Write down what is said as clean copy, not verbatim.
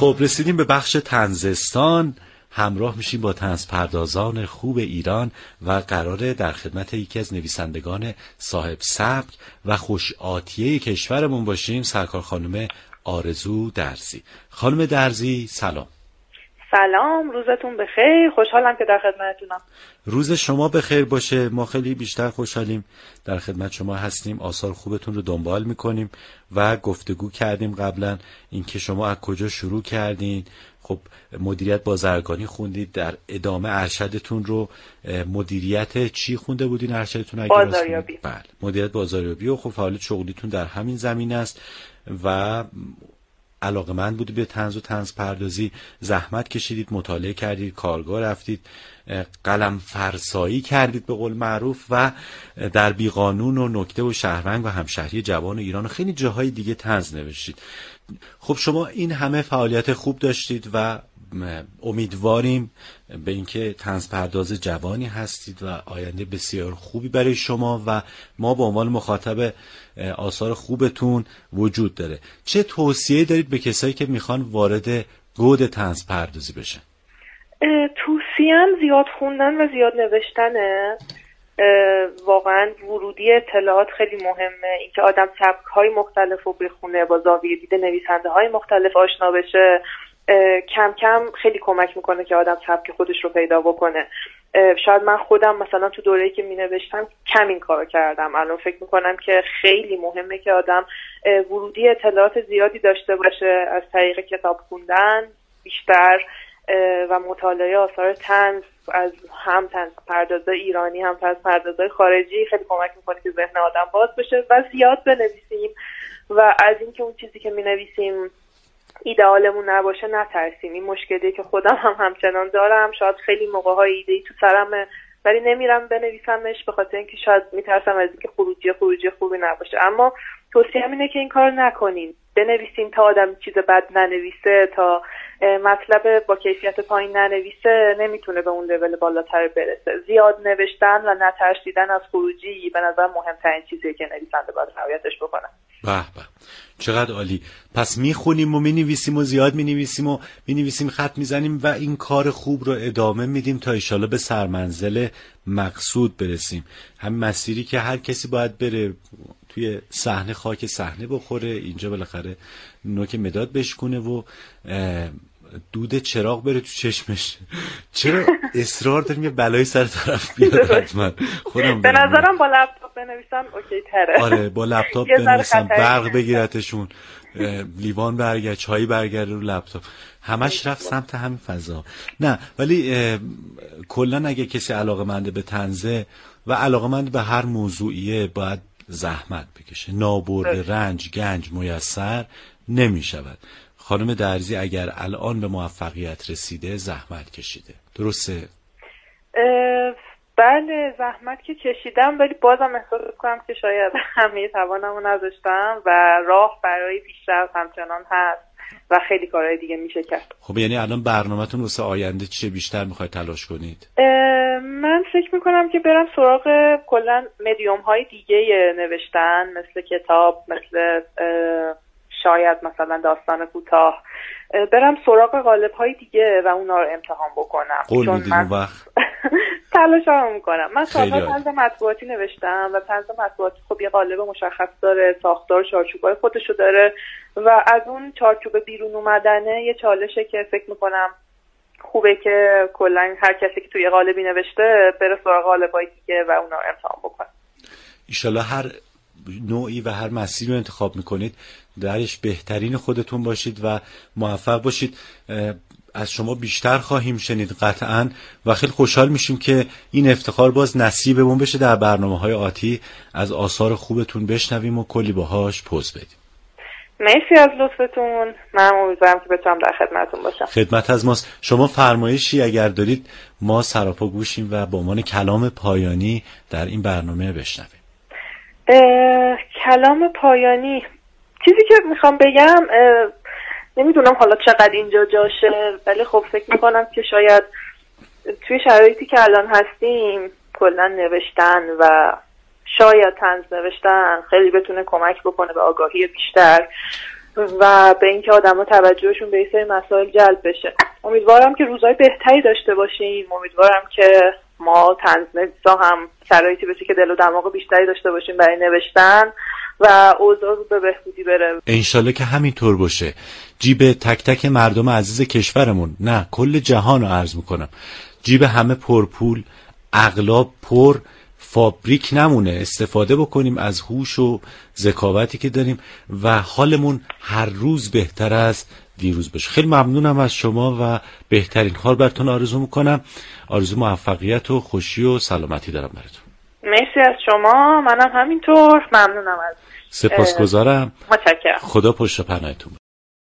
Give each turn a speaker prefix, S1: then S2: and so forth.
S1: خب رسیدیم به بخش طنزستان. همراه میشیم با طنزپردازان خوب ایران و قراره در خدمت یکی از نویسندگان صاحب سبک و خوش آتیه کشورمون باشیم، سرکار خانم آرزو درزی. خانم درزی سلام.
S2: سلام، روزتون بخیر. خوشحالم که در خدمتتونم.
S1: روز شما بخیر باشه. ما خیلی بیشتر خوشحالیم در خدمت شما هستیم. آثار خوبتون رو دنبال میکنیم و گفتگو کردیم قبلا اینکه شما از کجا شروع کردین. خب مدیریت بازرگانی خوندید، در ادامه ارشدتون رو مدیریت چی خونده بودین؟ ارشدتون
S2: بازاریابی.
S1: بله، مدیریت بازاریابی. و خب فعالیت شغلیتون در همین زمین است و علاقه‌مند بودید به طنز و طنز پردازی. زحمت کشیدید، مطالعه کردید، کارگاه رفتید، قلم فرسایی کردید به قول معروف و در بیقانون و نکته و شهرونگ و همشهری جوان ایران و خیلی جاهای دیگه طنز نوشتید. خب شما این همه فعالیت خوب داشتید و امیدواریم به اینکه طنز پرداز جوانی هستید و آینده بسیار خوبی برای شما و ما به عنوان مخاطب آثار خوبتون وجود داره. چه توصیه دارید به کسایی که میخوان وارد گود طنز پردازی بشن؟
S2: توصیه‌ام زیاد خوندن و زیاد نوشتنه. واقعا ورودی اطلاعات خیلی مهمه. اینکه آدم سبک‌های مختلف رو بخونه، با زاویه دید نویسنده‌های مختلف آشنا بشه، کم کم خیلی کمک میکنه که آدم سبک خودش رو پیدا بکنه. شاید من خودم مثلا تو دوره‌ای که مینوشتم کم این کارو کردم. الان فکر میکنم که خیلی مهمه که آدم ورودی اطلاعات زیادی داشته باشه از طریق کتاب خوندن بیشتر و مطالعه آثار طنز از هم طنز پردازای ایرانی هم طنز پردازای خارجی. خیلی کمک میکنه که ذهن آدم باز بشه و زیاد بنویسیم و از اینکه اون چیزی که مینویسیم ایدئالمون نباشه نترسیم. این مشکلی که خودم هم همچنان دارم. شاید خیلی موقع‌های ایده‌ای تو سرمه ولی نمیرم بنویسمش به خاطر اینکه شاید میترسم از اینکه خروجی خوبی نباشه. اما توصیه‌ام اینه که این کار نکنین. بنویسیم تا آدم چیز بد ننویسه، تا مطلب با کیفیت پایین ننویسه نمیتونه به اون لول بالاتر برسه. زیاد نوشتن و نترسیدن از خروجی به نظر مهمترین چیزیه که نویسنده باید رعایتش بکنه.
S1: به به، چقدر عالی. پس میخونیم و مینویسیم و زیاد مینویسیم خط میزنیم و این کار خوب رو ادامه میدیم تا ایشالا به سرمنزل مقصود برسیم. هم مسیری که هر کسی باید بره، توی صحنه خاک صحنه بخوره، اینجا بالاخره نوک مداد بشکونه و دود چراغ بره تو چشمش. چرا اصرار داریم یه بلایی سر طرف بیاد؟ حتما خودم
S2: به نظرم با لپتاپ بنویسم اوکی تره.
S1: آره با لپتاپ بنویسم، برق بگیرتشون، لیوان برگرد، چایی برگرد رو لپتاپ، همش رفت سمت همین فضا. نه ولی کلا اگه کسی علاقه‌منده به طنزه و علاقه‌مند به هر موضوعیه باید زحمت بکشه. نابرد رنج گنج میسر نمی شود. خانم درزی اگر الان به موفقیت رسیده زحمت کشیده، درسته؟
S2: بله زحمت که کشیدم ولی بازم احساس کنم که شاید همه توانمو نذاشتم و راه برای پیشرفت همچنان هست و خیلی کارهای دیگه میشه کرد.
S1: خب یعنی الان برنامه‌تون واسه آینده چیه؟ بیشتر میخواید تلاش کنید؟
S2: من فکر میکنم که برم سراغ کلا مدیوم های دیگه نوشتن، مثل کتاب، مثل شاید مثلا داستان کوتاه، برم سراغ قالب های دیگه و اونا رو امتحان بکنم.
S1: قول میدید اون وقت؟
S2: تلاشم میکنم. من سالها طنز مطبوعاتی نوشتم و طنز مطبوعاتی خب یه قالب مشخص داره، ساختار چارچوبای خودشو داره و از اون چارچوب بیرون اومدنه یه چالشه که فکر میکنم خوبه که کلا هر کسی که توی قالبی نوشته بره سراغ قالبای دیگه و اونا رو امتحان بکنه.
S1: ایشالله هر نوعی و هر مسیری رو انتخاب میکنید درش بهترین خودتون باشید و موفق باشید. از شما بیشتر خواهیم شنید قطعاً و خیلی خوشحال میشیم که این افتخار باز نصیبمون بشه در برنامه‌های آتی از آثار خوبتون بشنویم و کلی باهاش پوز بدیم.
S2: مرسی از لطفتون. من امیدوارم که بتونم در خدمتتون باشم.
S1: خدمت از ماست. شما فرمایشی اگر دارید ما سراپا گوشیم و به عنوان کلام پایانی در این برنامه بشنویم.
S2: کلام پایانی چیزی که میخوام بگم نمیدونم حالا چقدر اینجا جاشه ولی خب فکر میکنم که شاید توی شرایطی که الان هستیم کلا نوشتن و شاید طنز نوشتن خیلی بتونه کمک بکنه به آگاهی بیشتر و به اینکه آدما توجهشون به این سری مسائل جلب بشه. امیدوارم که روزهای بهتری داشته باشیم، امیدوارم که ما طنزنویسا هم شرایطی بشه که دل و دماغ بیشتری داشته باشیم برای نوشتن و اوضاع رو به بهبودی بره.
S1: انشالله که همینطور باشه. جیب تک تک مردم عزیز کشورمون، نه کل جهان رو عرض میکنم، جیب همه پرپول، اغلب پر، فابریک نمونه. استفاده بکنیم از هوش و ذکاوتی که داریم و حالمون هر روز بهتر از دیروز بشه. خیلی ممنونم از شما و بهترین کار براتون آرزو میکنم. آرزو موفقیت و خوشی و سلامتی دارم براتون.
S2: مرسی از شما، منم همینطور ممنونم از
S1: سپاسگزارم.
S2: متشکرم.
S1: خدا پشت و پناهتون.